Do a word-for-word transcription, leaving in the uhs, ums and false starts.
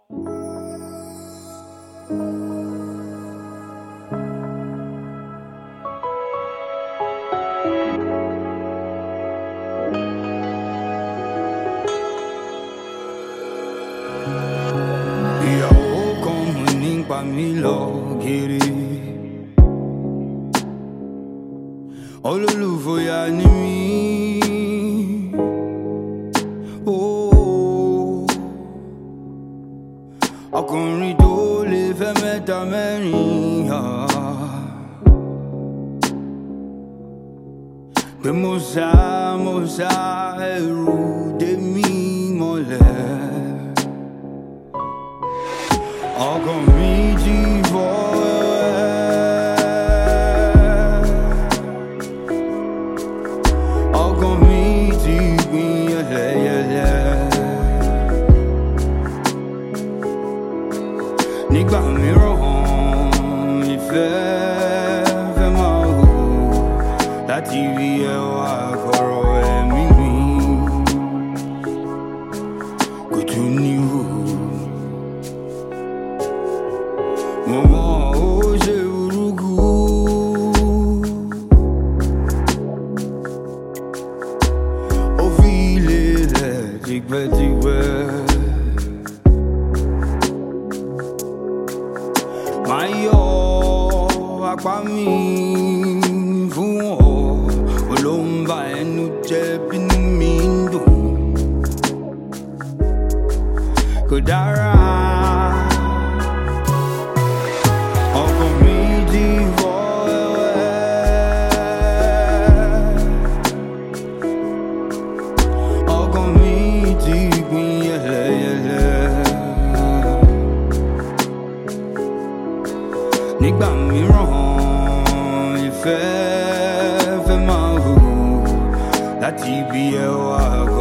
Pa mi lọ kiri olólùfọ̀yà ni mí ọkùnrin tó lè fẹ́ mẹ́ta mẹ́rin pé mo sá mo sá ẹrù dé mi mọ́lẹ̀ ọkàn mi ti fọ́ ọkàn mi ti gbìn yẹlẹyẹlẹ nígbà mìíràn ìfẹ́ fẹ́ máa hù láti rí ẹwà kọ̀rọ̀ ẹ̀mí mi kò tún ní hù. Mo mọ̀ ó ṣe burúkú ó fi lélẹ̀ tipẹ́tipẹ́ máa yọ apá mi fún ọ olóńgbà ẹnu jẹ́ bínú mi ń dùn kò dára. Ọkàn mi ti fọ́ ọkàn mi ti gbìn yẹlẹyẹlẹ nígbà mìíràn ìfẹ́ fẹ́ máa hù láti ibi ẹwà.